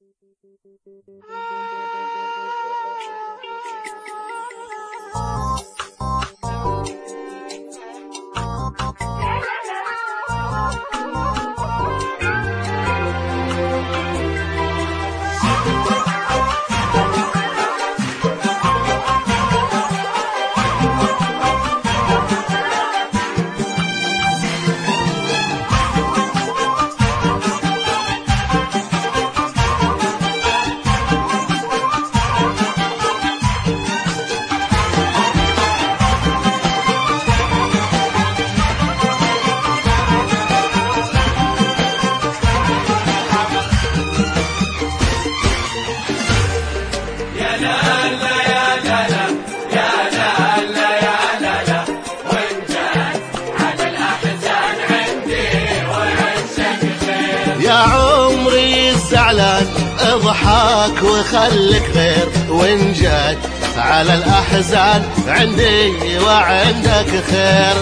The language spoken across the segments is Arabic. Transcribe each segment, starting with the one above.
يا عمري الزعلان اضحك وخلك خير، وإن جات على الأحزان عندي وعندك خير.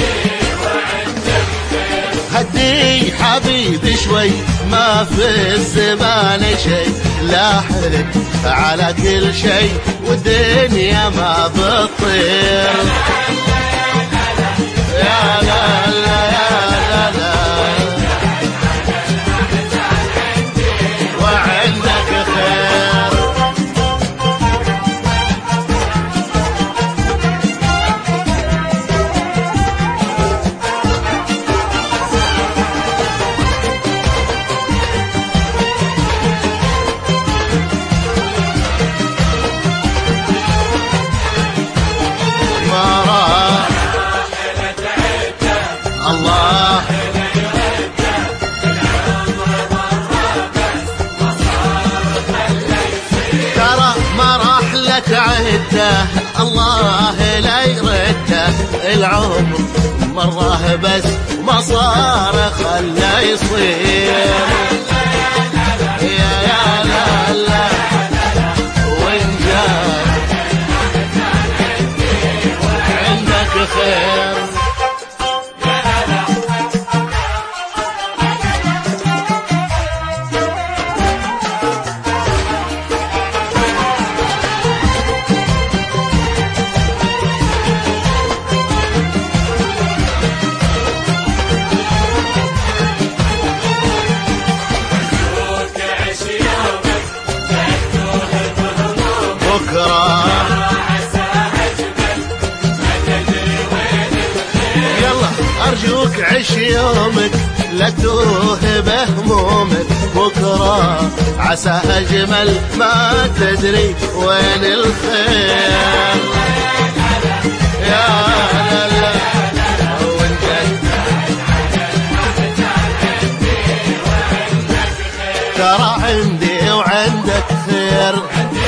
هدي حبيبي شوي ما في الزمان شي، لاحق على كل شي والدنيا ما بتطير. يا لا لا يا لا لا وعندك خير. الله ترى ما راح لك عده، الله لا يرده. العمر مرة بس ما صار خله يصير. يا لا لا وإن جاء عندك خير. بكرة يلا أرجوك عيش يومك لا تتوه بهمومك. بكرة عسى أجمل ما تدري وين الخير. يا لا لا وانت ترى عندي وعندك خير.